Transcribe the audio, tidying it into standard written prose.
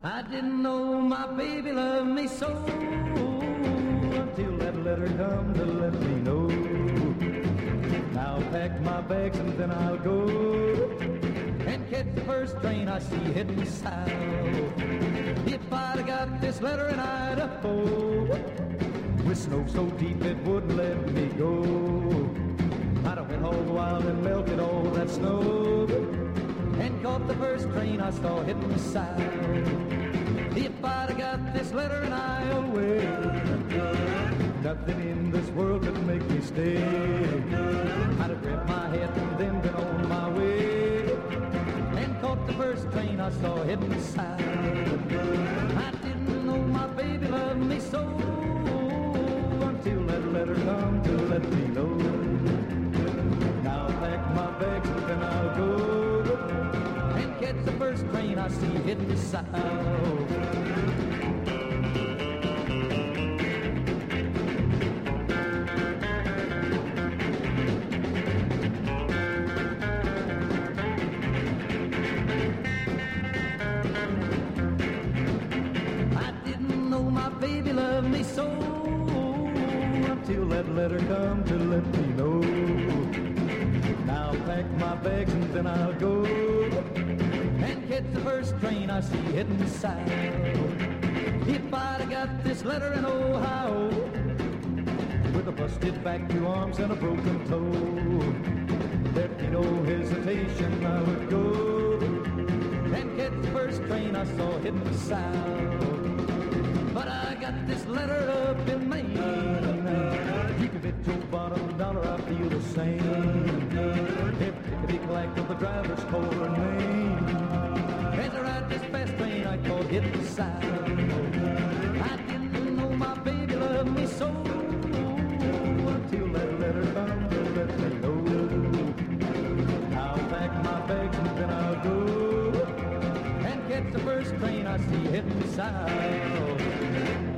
I didn't know my baby loved me so until that letter come to let me know. Now I'll pack my bags and then I'll go and catch the first train I see heading south. If I'd have got this letter in Idaho, with snow so deep it wouldn't let me go, I'd have went all wild and melted all that snow and caught the first train I saw heading south. If I'd have got this letter in Iowa, nothing in this world could make me stay. I'd have grabbed my hat and then been on my way and caught the first train I saw heading south. I didn't know my baby loved me so until that letter come to let me know. Now I'll pack my bags and then I'll go and catch the first train I see heading south. Baby loved me so until that letter come to let me know. Now I'll pack my bags and then I'll go and catch the first train I see heading south. If I'd have got this letter in Ohio with a busted back, 2 arms and a broken toe, there'd be no hesitation, I would go and catch the first train I saw heading south. But I got this letter up in Maine. You can bet your bottom dollar I feel the same. Every click-a-dick of the driver's collar name. As I ride this fast train I call hit the south. I didn't know my baby loved me so until that letter come to let me know. I'll pack my bags and then I'll go and catch the first train I see heading south.